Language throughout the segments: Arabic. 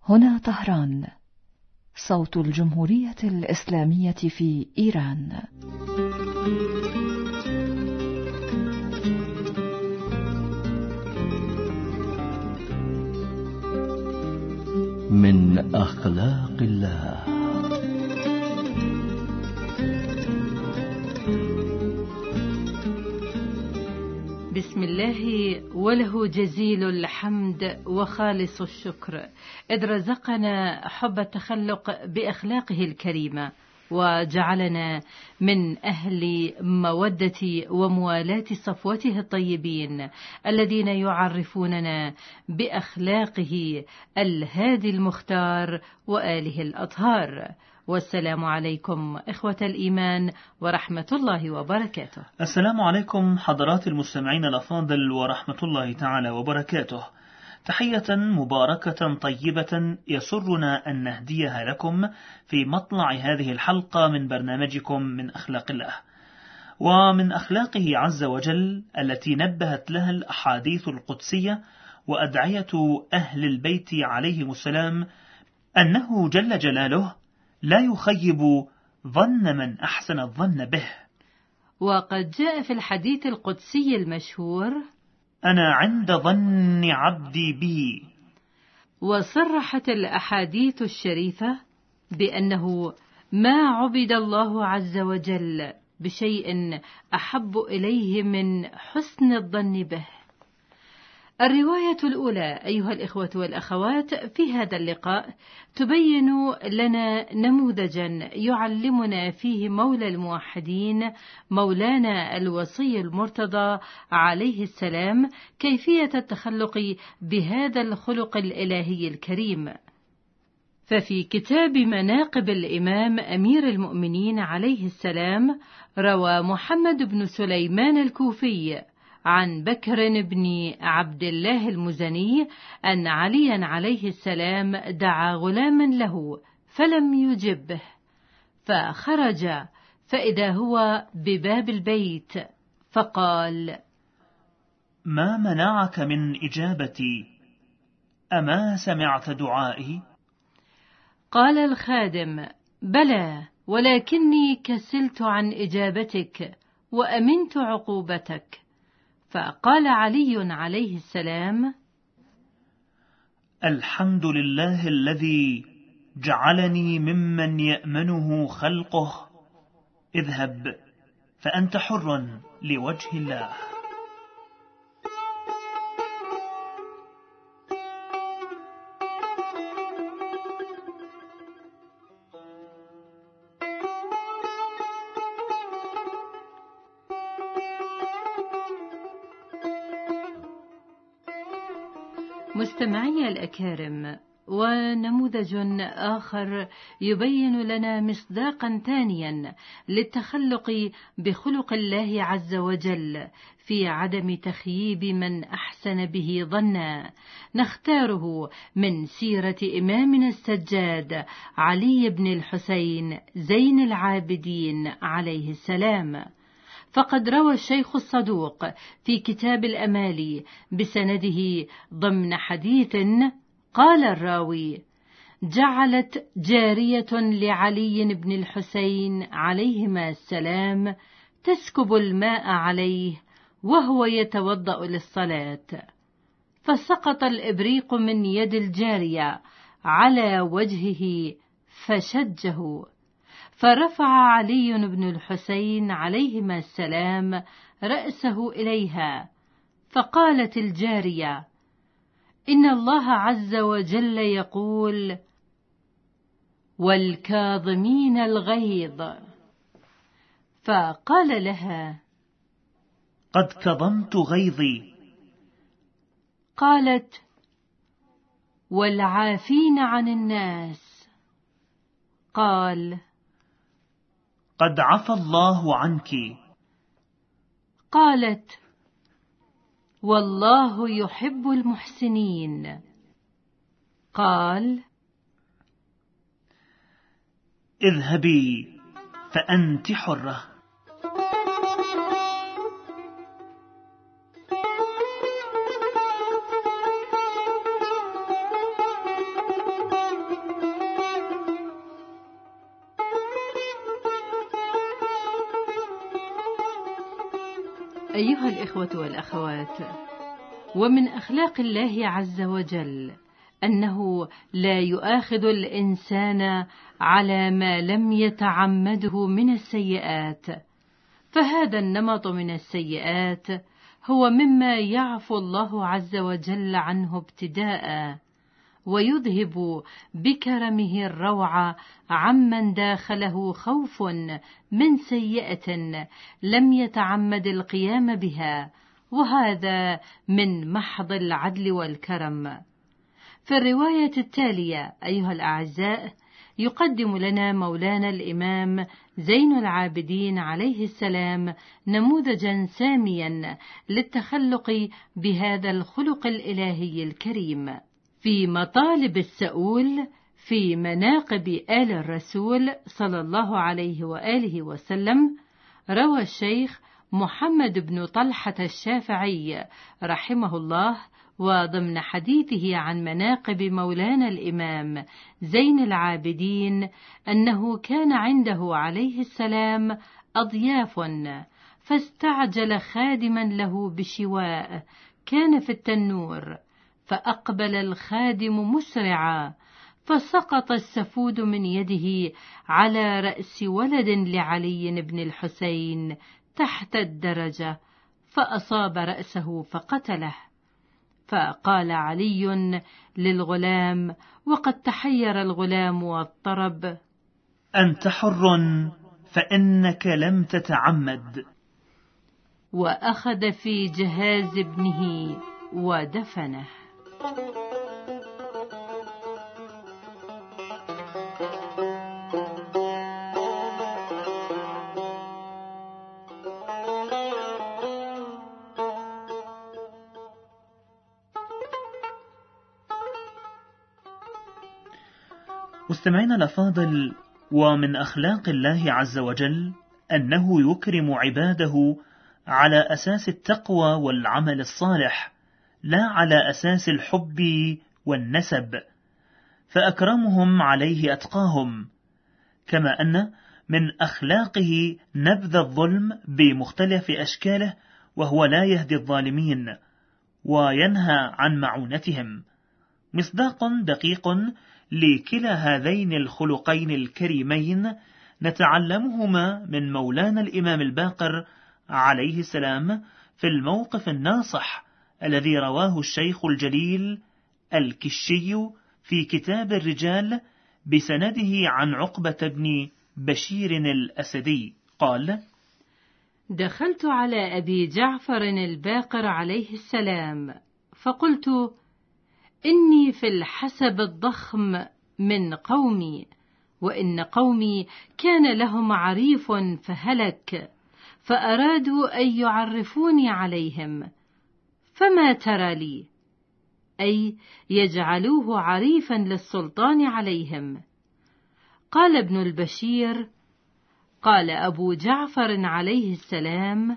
هنا طهران، صوت الجمهورية الإسلامية في إيران. من أخلاق الله. بسم الله وله جزيل الحمد وخالص الشكر، إذ رزقنا حب التخلق بأخلاقه الكريمة، وجعلنا من أهل مودة وموالاة صفوته الطيبين الذين يعرفوننا بأخلاقه الهادي المختار وآله الأطهار. والسلام عليكم إخوة الإيمان ورحمة الله وبركاته. السلام عليكم حضرات المستمعين الأفاضل ورحمة الله تعالى وبركاته. تحية مباركة طيبة يسرنا أن نهديها لكم في مطلع هذه الحلقة من برنامجكم من أخلاق الله. ومن أخلاقه عز وجل التي نبهت لها الأحاديث القدسية وأدعية أهل البيت عليهم السلام أنه جل جلاله لا يخيب ظن من أحسن الظن به. وقد جاء في الحديث القدسي المشهور: أنا عند ظن عبدي بي. وصرحت الأحاديث الشريفة بأنه ما عبد الله عز وجل بشيء أحب إليه من حسن الظن به. الرواية الأولى أيها الإخوة والأخوات في هذا اللقاء تبين لنا نموذجا يعلمنا فيه مولى الموحدين مولانا الوصي المرتضى عليه السلام كيفية التخلق بهذا الخلق الإلهي الكريم. ففي كتاب مناقب الإمام أمير المؤمنين عليه السلام روى محمد بن سليمان الكوفي عن بكر بن عبد الله المزني أن عليا عليه السلام دعا غلاما له فلم يجبه، فخرج فإذا هو بباب البيت فقال: ما منعك من إجابتي؟ أما سمعت دعائي؟ قال الخادم: بلى، ولكني كسلت عن إجابتك وأمنت عقوبتك. فقال علي عليه السلام: الحمد لله الذي جعلني ممن يأمنه خلقه. اذهب فأنت حر لوجه الله. مستمعي الأكارم، ونموذج آخر يبين لنا مصداقا ثانيا للتخلق بخلق الله عز وجل في عدم تخييب من أحسن به ظنا، نختاره من سيرة إمامنا السجاد علي بن الحسين زين العابدين عليه السلام. فقد روى الشيخ الصدوق في كتاب الأمالي بسنده ضمن حديث قال الراوي: جعلت جارية لعلي بن الحسين عليهما السلام تسكب الماء عليه وهو يتوضأ للصلاة، فسقط الإبريق من يد الجارية على وجهه فشجه، فرفع علي بن الحسين عليهما السلام رأسه إليها، فقالت الجارية: إن الله عز وجل يقول: والكاظمين الغيظ. فقال لها: قد كظمت غيظي. قالت: والعافين عن الناس. قال: قد عفى الله عنك. قالت: والله يحب المحسنين. قال: اذهبي فأنت حرة. أيها الإخوة والأخوات، ومن أخلاق الله عز وجل أنه لا يؤاخذ الإنسان على ما لم يتعمده من السيئات، فهذا النمط من السيئات هو مما يعفو الله عز وجل عنه ابتداء، ويذهب بكرمه الروع عمن داخله خوف من سيئة لم يتعمد القيام بها، وهذا من محض العدل والكرم. في الرواية التالية أيها الأعزاء، يقدم لنا مولانا الإمام زين العابدين عليه السلام نموذجا ساميا للتخلق بهذا الخلق الإلهي الكريم. في مطالب السؤول في مناقب آل الرسول صلى الله عليه وآله وسلم، روى الشيخ محمد بن طلحة الشافعي رحمه الله وضمن حديثه عن مناقب مولانا الإمام زين العابدين أنه كان عنده عليه السلام أضياف، فاستعجل خادما له بشواء كان في التنور، فأقبل الخادم مسرعا، فسقط السفود من يده على رأس ولد لعلي بن الحسين تحت الدرجة، فأصاب رأسه فقتله. فقال علي للغلام وقد تحير الغلام واضطرب: أنت حر فإنك لم تتعمد. وأخذ في جهاز ابنه ودفنه. مستمعينا الأفاضل، ومن أخلاق الله عز وجل أنه يكرم عباده على أساس التقوى والعمل الصالح، لا على أساس الحب والنسب، فأكرمهم عليه أتقاهم. كما أن من أخلاقه نبذ الظلم بمختلف أشكاله، وهو لا يهدي الظالمين وينهى عن معونتهم. مصداق دقيق لكلا هذين الخلقين الكريمين نتعلمهما من مولانا الإمام الباقر عليه السلام في الموقف الناصح الذي رواه الشيخ الجليل الكشي في كتاب الرجال بسنده عن عقبة بن بشير الأسدي قال: دخلت على أبي جعفر الباقر عليه السلام فقلت: إني في الحسب الضخم من قومي، وإن قومي كان لهم عريف فهلك، فأرادوا أن يعرفوني عليهم، فما ترى لي؟ أي يجعلوه عريفا للسلطان عليهم. قال ابن البشير: قال أبو جعفر عليه السلام: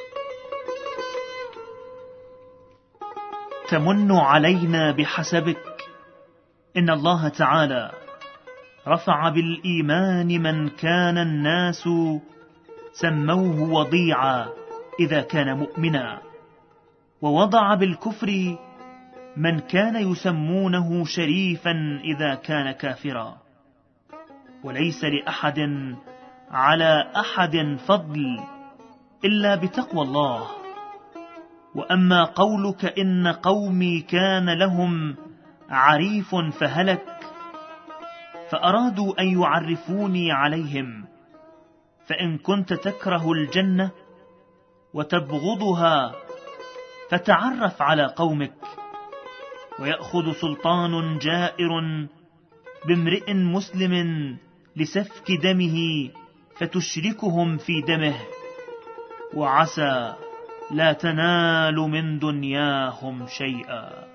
تمن علينا بحسبك، إن الله تعالى رفع بالإيمان من كان الناس سموه وضيعا إذا كان مؤمنا، ووضع بالكفر من كان يسمونه شريفا إذا كان كافرا، وليس لأحد على أحد فضل إلا بتقوى الله. وأما قولك إن قومي كان لهم عريف فهلك، فأرادوا أن يعرفوني عليهم، فإن كنت تكره الجنة وتبغضها فتعرف على قومك. ويأخذ سلطان جائر بامرئ مسلم لسفك دمه فتشركهم في دمه، وعسى لا تنال من دنياهم شيئا.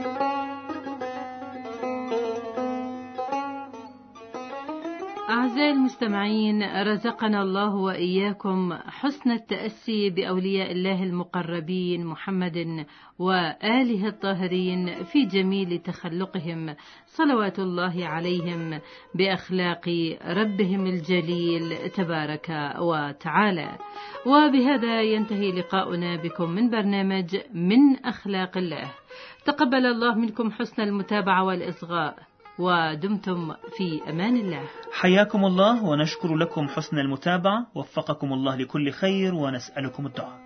أعزائي المستمعين، رزقنا الله وإياكم حسن التأسي بأولياء الله المقربين محمد وآله الطاهرين في جميل تخلقهم صلوات الله عليهم بأخلاق ربهم الجليل تبارك وتعالى. وبهذا ينتهي لقاؤنا بكم من برنامج من أخلاق الله. تقبل الله منكم حسن المتابعة والإصغاء، ودمتم في أمان الله. حياكم الله ونشكر لكم حسن المتابعة، وفقكم الله لكل خير ونسألكم الدعاء.